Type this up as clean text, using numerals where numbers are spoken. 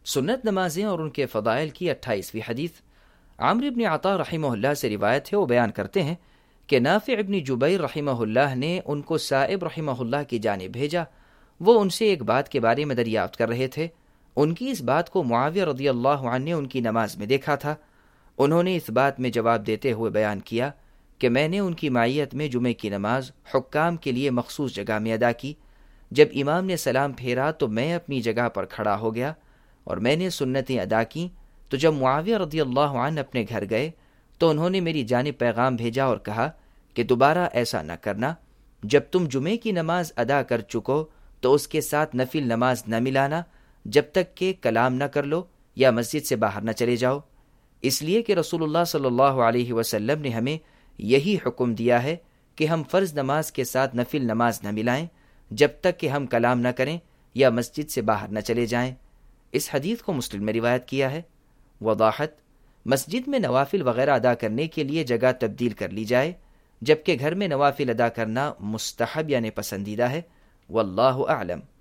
سنت نمازیں اور ان کے فضائل کی 28ویں حدیث۔ عمرو بن عطا رحمہ اللہ سے روایت ہے، وہ بیان کرتے ہیں کہ نافع بن جبیر رحمہ اللہ نے ان کو سائب رحمہ اللہ کی جانب بھیجا۔ وہ ان سے ایک بات کے بارے میں دریافت کر رہے تھے۔ ان کی اس بات کو معاویہ رضی اللہ عنہ نے ان کی نماز میں دیکھا تھا۔ انہوں نے اس بات میں جواب دیتے ہوئے بیان کیا کہ میں نے ان کی معیت میں جمعے کی نماز حکام کے لیے مخصوص جگہ میں ادا کی۔ جب امام نے سلام پھیرا تو میں اپنی جگہ پر کھڑا ہو گیا اور میں نے سنتیں ادا کیں۔ تو جب معاویہ رضی اللہ عنہ اپنے گھر گئے تو انہوں نے میری جانب پیغام بھیجا اور کہا کہ دوبارہ ایسا نہ کرنا، جب تم جمعے کی نماز ادا کر چکو تو اس کے ساتھ نفل نماز نہ ملانا جب تک کہ کلام نہ کر لو یا مسجد سے باہر نہ چلے جاؤ، اس لیے کہ رسول اللہ صلی اللہ علیہ وسلم نے ہمیں یہی حکم دیا ہے کہ ہم فرض نماز کے ساتھ نفل نماز نہ ملائیں جب تک کہ ہم کلام نہ کریں یا مسجد سے باہر نہ چلے جائیں۔ اس حدیث کو مسلم میں روایت کیا ہے۔ وضاحت: مسجد میں نوافل وغیرہ ادا کرنے کے لیے جگہ تبدیل کر لی جائے، جبکہ گھر میں نوافل ادا کرنا مستحب یعنی پسندیدہ ہے۔ واللہ اعلم۔